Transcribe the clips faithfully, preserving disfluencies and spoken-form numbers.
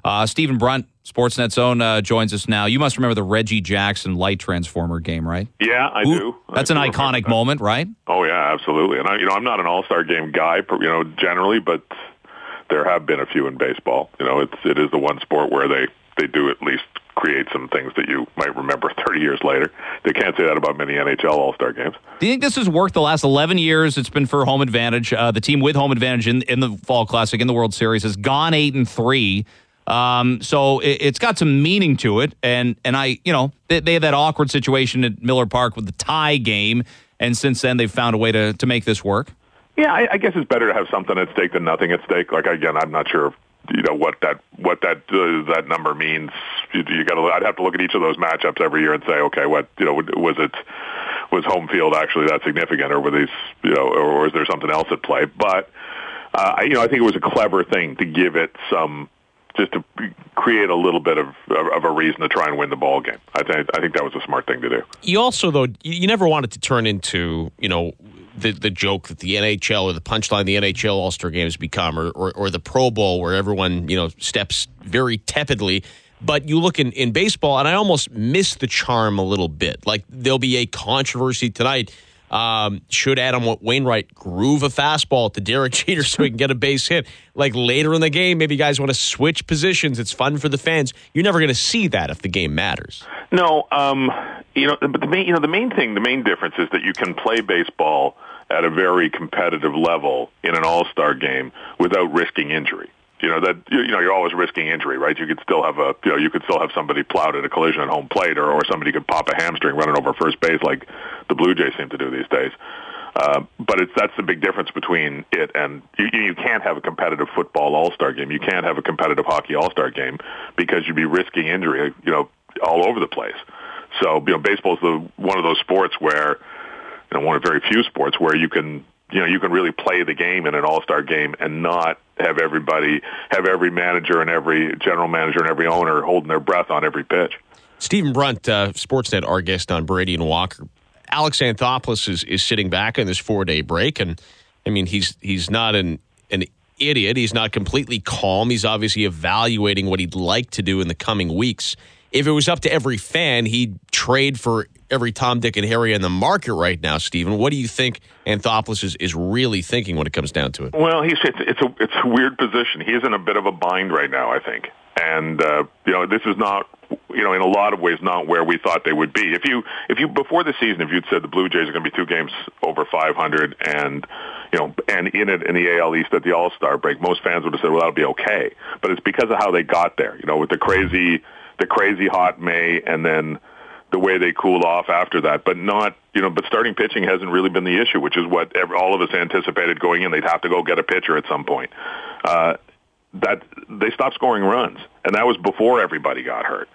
Uh, Stephen Brunt, Sportsnet's own, uh, joins us now. You must remember the Reggie Jackson light transformer game, right? Yeah, I Ooh, do. That's I an do iconic moment, right? Oh yeah, absolutely. And I, you know, I'm not an All-Star game guy, you know, generally, but there have been a few in baseball. You know, it's it is the one sport where they they do at least create some things that you might remember thirty years later. They can't say that about many N H L All-Star games. Do you think this has worked the last eleven years? It's been for home advantage. Uh, the team with home advantage in, in the Fall Classic, in the World Series, has gone eight and three. Um, so it, it's got some meaning to it. And, and I, you know, they, they had that awkward situation at Miller Park with the tie game. And since then, they've found a way to, to make this work. Yeah, I, I guess it's better to have something at stake than nothing at stake. Like, again, I'm not sure, you know, what that what that uh, that number means. You, you got to. I'd have to look at each of those matchups every year and say, okay, what you know, was it was home field actually that significant, or were these, you know, or is there something else at play? But uh, you know, I think it was a clever thing to give it some, just to create a little bit of of a reason to try and win the ball game. I think I think that was a smart thing to do. You also, though, you never want it to turn into, you know, the the joke that the N H L or the punchline the N H L All-Star Game has become, or, or or the Pro Bowl where everyone, you know, steps very tepidly. But you look in, in baseball, and I almost miss the charm a little bit. Like, there'll be a controversy tonight. Um, should Adam Wainwright groove a fastball to Derek Jeter so he can get a base hit? Like, later in the game, maybe guys want to switch positions. It's fun for the fans. You're never going to see that if the game matters. No, um, you know, but the main, you know, the main thing, the main difference is that you can play baseball at a very competitive level in an all-star game without risking injury. You know, that, you know, you're always risking injury, right? You could still have a, you know, you could still have somebody plowed at a collision at home plate, or, or somebody could pop a hamstring running over first base like the Blue Jays seem to do these days. Uh, but it's, that's the big difference between it and, you, you can't have a competitive football all-star game. You can't have a competitive hockey all-star game because you'd be risking injury, you know, all over the place. So, you know, baseball's the, one of those sports where, you know, one of very few sports where you can, you know, you can really play the game in an all-star game and not have everybody, have every manager and every general manager and every owner holding their breath on every pitch. Stephen Brunt, uh, Sportsnet, our guest on Brady and Walker. Alex Anthopoulos is, is sitting back in this four-day break, and, I mean, he's he's not an, an idiot. He's not completely calm. He's obviously evaluating what he'd like to do in the coming weeks. If it was up to every fan, he'd trade for every Tom, Dick, and Harry in the market right now, Stephen. What do you think Anthopoulos is, is really thinking when it comes down to it? Well, he's it's, it's a it's a weird position. He is in a bit of a bind right now, I think. And uh, you know, this is not, you know, in a lot of ways, not where we thought they would be. If you if you before the season, if you'd said the Blue Jays are going to be two games over five hundred, and you know, and in it in the A L East at the All-Star break, most fans would have said, well, that'll be okay. But it's because of how they got there. You know, with the crazy. the crazy hot May, and then the way they cooled off after that. But not, you know, but starting pitching hasn't really been the issue, which is what every, all of us anticipated going in. They'd have to go get a pitcher at some point. Uh, that they stopped scoring runs, and that was before everybody got hurt.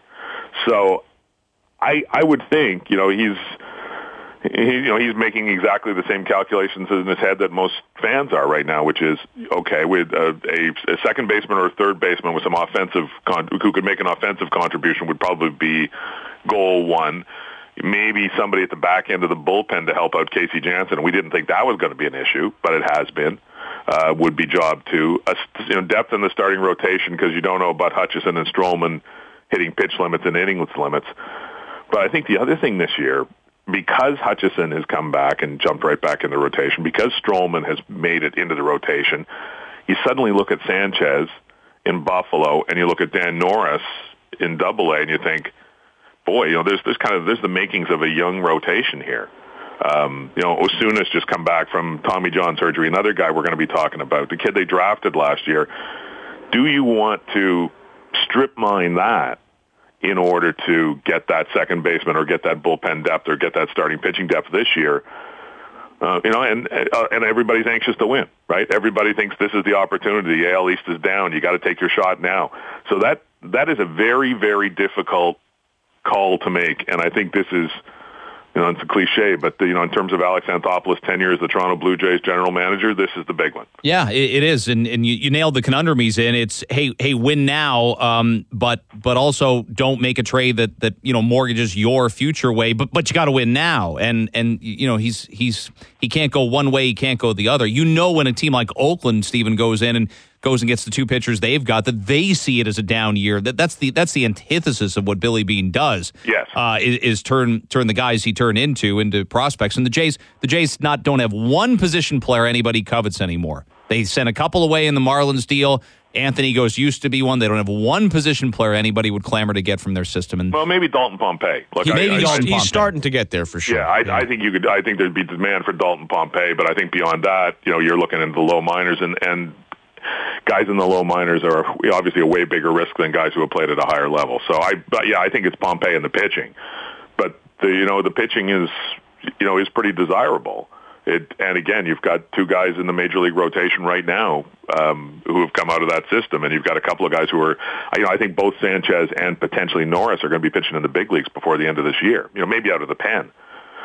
So I I would think, you know, he's he, you know, he's making exactly the same calculations in his head that most fans are right now, which is, okay, with a, a, a second baseman or a third baseman with some offensive, con- who could make an offensive contribution would probably be goal one. Maybe somebody at the back end of the bullpen to help out Casey Janssen. We didn't think that was going to be an issue, but it has been. Uh, would be job two. A, you know, depth in the starting rotation, because you don't know about Hutchison and Stroman hitting pitch limits and innings limits. But I think the other thing this year, because Hutchison has come back and jumped right back in the rotation, because Stroman has made it into the rotation, you suddenly look at Sanchez in Buffalo and you look at Dan Norris in Double A, and you think, boy, you know, there's this kind of there's the makings of a young rotation here. Um, you know, Osuna's just come back from Tommy John surgery. Another guy we're going to be talking about, the kid they drafted last year. Do you want to strip mine that in order to get that second baseman or get that bullpen depth or get that starting pitching depth this year? Uh, you know, and uh, and everybody's anxious to win, right? Everybody thinks this is the opportunity. The A L East is down. You got to take your shot now. So that that is a very, very difficult call to make, and I think this is, you know, it's a cliche, but the, you know, in terms of Alex Anthopoulos' tenure as the Toronto Blue Jays general manager, this is the big one. Yeah, it, it is, and and you, you nailed the conundrum he's in. It's hey, hey, win now, um, but but also don't make a trade that that you know mortgages your future away. But but you got to win now, and and you know he's he's he can't go one way, he can't go the other. You know, when a team like Oakland, Stephen, goes in and goes and gets the two pitchers they've got, that they see it as a down year. That that's the that's the antithesis of what Billy Beane does. Yes, uh, is, is turn turn the guys he turned into into prospects. And the Jays the Jays not don't have one position player anybody covets anymore. They sent a couple away in the Marlins deal. Anthony Gose used to be one. They don't have one position player anybody would clamor to get from their system. And well, maybe Dalton Pompey. Look, he, I, maybe I, he's, I, he's Pompey. starting to get there for sure. Yeah, I, yeah. I think you could. I think there'd be demand for Dalton Pompey, but I think beyond that, you know, you're looking into the low minors, and and guys in the low minors are obviously a way bigger risk than guys who have played at a higher level. So I, but yeah, I think it's Pompey in the pitching, but the you know the pitching is you know is pretty desirable. It, and again, you've got two guys in the major league rotation right now um, who have come out of that system, and you've got a couple of guys who are, you know, I think both Sanchez and potentially Norris are going to be pitching in the big leagues before the end of this year. You know, maybe out of the pen.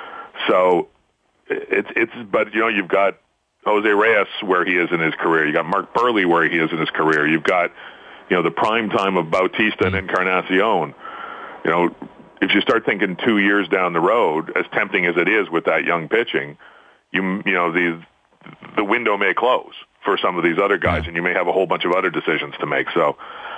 So it's it's, but you know, you've got Jose Reyes where he is in his career. You got Mark Burley where he is in his career. You've got, you know, the prime time of Bautista and Encarnacion. You know, if you start thinking two years down the road, as tempting as it is with that young pitching. You you know the the window may close for some of these other guys, and you may have a whole bunch of other decisions to make. So,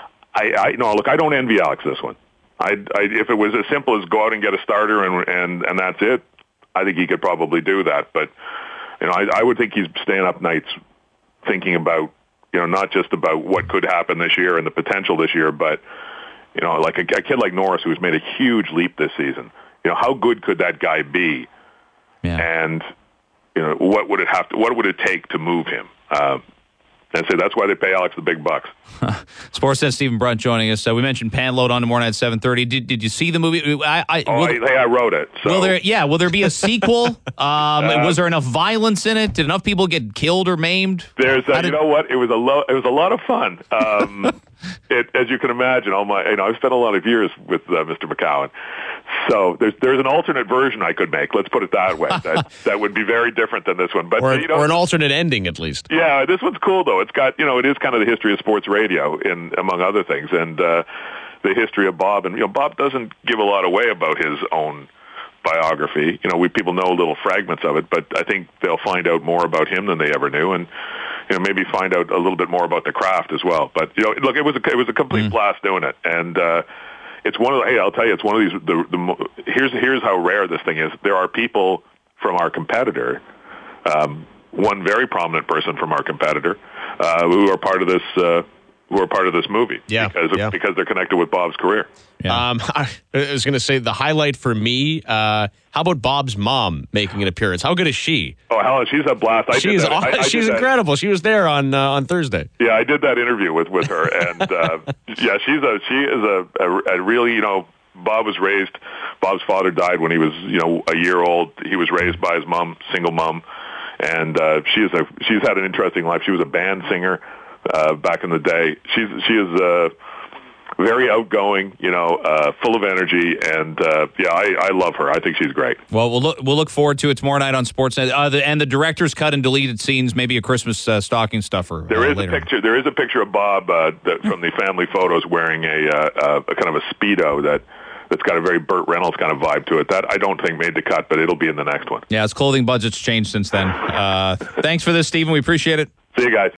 I, I no look, I don't envy Alex this one. I, I if it was as simple as go out and get a starter and and and that's it, I think he could probably do that. But you know, I, I would think he's staying up nights thinking about you know not just about what could happen this year and the potential this year, but you know, like a, a kid like Norris who's made a huge leap this season. You know, how good could that guy be? Yeah. And you know, what would it have to? What would it take to move him? Uh, and so that's why they pay Alex the big bucks. Sportsnet Stephen Brunt joining us. Uh, we mentioned Pan Load on tomorrow night at seven thirty. Did Did you see the movie? I, I, oh, will, I, hey, I wrote it. So. Will there? Yeah. Will there be a sequel? um, uh, was there enough violence in it? Did enough people get killed or maimed? There's, uh, did, you know what? It was a lo- It was a lot of fun. Um, it, as you can imagine, all my, you know, I've spent a lot of years with uh, Mister McCowan. So there's there's an alternate version I could make. Let's put it that way. That that would be very different than this one. But or, you know, or an alternate ending at least. Yeah, this one's cool though. It's got you know it is kind of the history of sports radio, in among other things, and uh, the history of Bob. And you know, Bob doesn't give a lot away about his own biography. You know, we people know little fragments of it, but I think they'll find out more about him than they ever knew, and you know maybe find out a little bit more about the craft as well. But you know, look, it was a, it was a complete mm. blast doing it, and. Uh, It's one of the, hey, I'll tell you, it's one of these, the, the, here's, here's how rare this thing is. There are people from our competitor, um, one very prominent person from our competitor, uh, who are part of this, uh, who are part of this movie. Yeah. Because, of, yeah. because they're connected with Bob's career. Yeah. Um, I was going to say the highlight for me, uh, how about Bob's mom making an appearance? How good is she? Oh, Helen, she's a blast. I she's did that. I, I she's did incredible. That. She was there on uh, on Thursday. Yeah, I did that interview with, with her, and uh, yeah, she's a she is a, a, a really you know. Bob was raised. Bob's father died when he was, you know, a year old. He was raised by his mom, single mom, and uh, she is a she's had an interesting life. She was a band singer uh, back in the day. She's she is uh, very outgoing, you know, uh, full of energy, and uh, yeah, I, I love her. I think she's great. Well, we'll look we'll look forward to it tomorrow night on Sportsnet. Uh, the, and the director's cut and deleted scenes, maybe a Christmas uh, stocking stuffer. There uh, is later. a picture. There is a picture of Bob uh, that, from the family photos wearing a, uh, a kind of a Speedo that. That's got a very Burt Reynolds kind of vibe to it. That I don't think made the cut, but it'll be in the next one. Yeah, his clothing budget's changed since then. Uh, thanks for this, Stephen. We appreciate it. See you guys.